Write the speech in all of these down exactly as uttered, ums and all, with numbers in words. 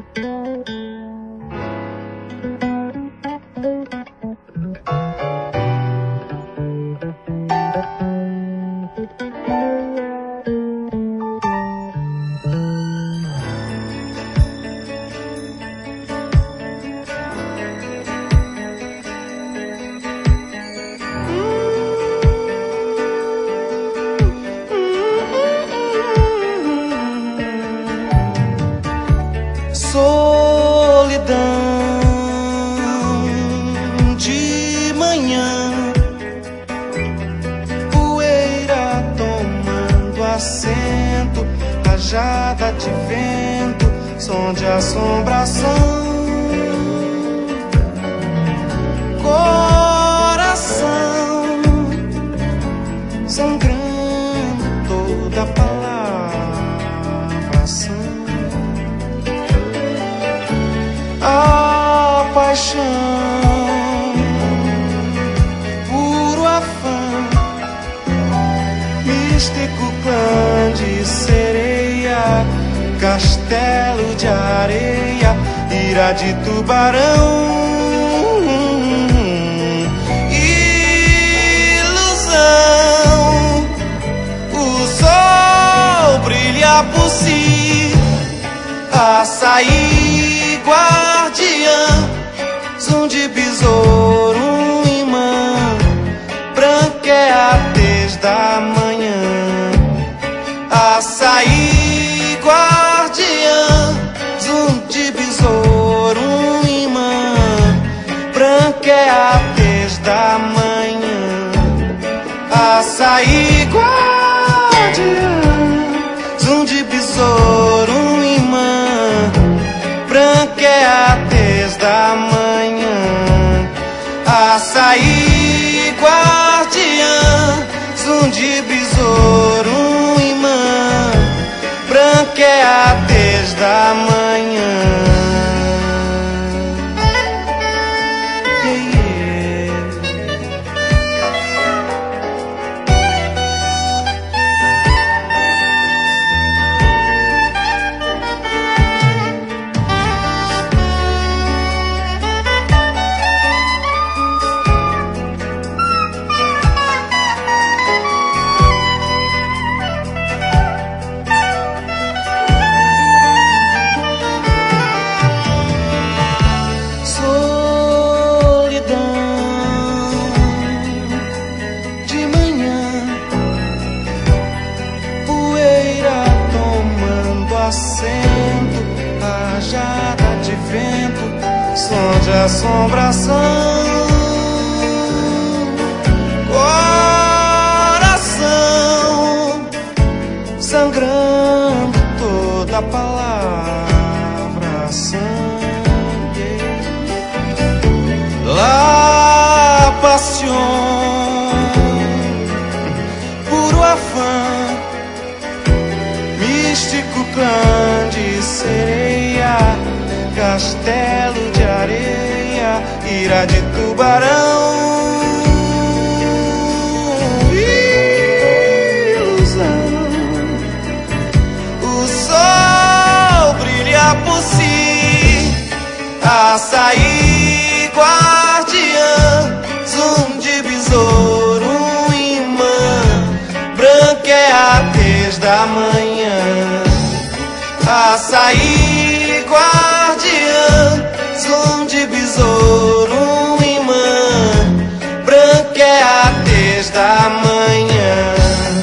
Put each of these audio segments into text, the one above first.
Solidão de manhã, poeira tomando assento, rajada de vento, som de assombração, coração sangrando toda palavração. A paixão, puro afã, místico clã de sereia, castelo de areia, ira de tubarão, ilusão. O sol brilha por si, açaí guardiã, zum de besouro, um imã, branqueia desde a manhã. Açaí guardiã, zum de besouro, um imã, branqueia desde a manhã. Açaí guardiã, zum de besouro, um imã, branqueia desde a manhã. Açaí guardiã, zum de besouro, um imã, branqueia desde a manhã. Assento, rajada de vento, som de assombração, coração sangrando toda palavração. La paixão, puro afã, místico clã de sereia, castelo de areia, ira de tubarão, ilusão. O sol brilha por si, açaí guardiã, zum de besouro, um imã, branqueia desde a manhã. Açaí guardiã, zum de besouro, um imã, branqueia desde a manhã.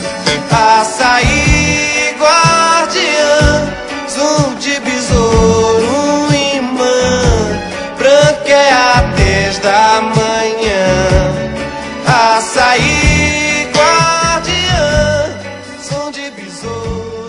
Açaí guardiã, zum de besouro, um imã, branqueia desde a manhã. Açaí guardiã, som de besouro.